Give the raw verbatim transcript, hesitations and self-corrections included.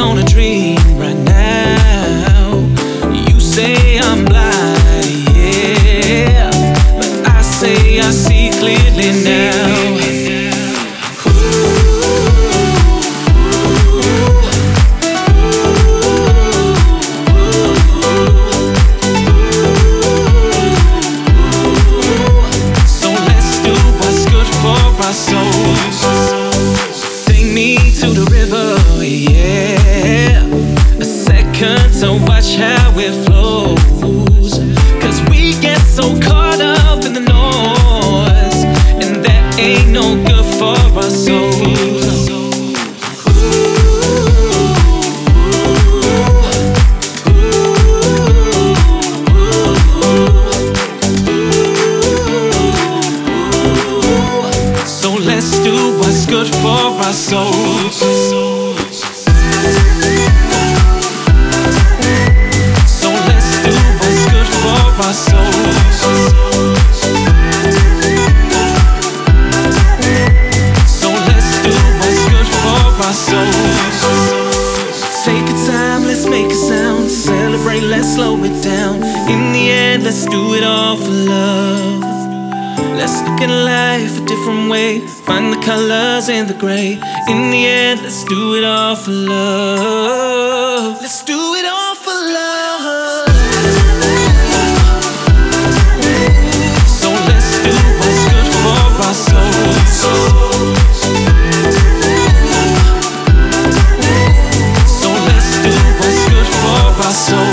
on a dream right now. You say I'm blind, yeah, but I say I see clearly now. Our souls. Take me to the river, yeah. A second to watch how it flows. Cause we get so caught up in the noise, and that ain't no good for our souls. Let's do what's good for our souls. So let's do what's good for our souls. So let's do what's good for our souls. Take a time, let's make a sound. Celebrate, let's slow it down. In the end, let's do it all for love. Let's look at life a different way. Find the colors in the gray. In the end, let's do it all for love. Let's do it all for love. So let's do what's good for our souls. So let's do what's good for our souls.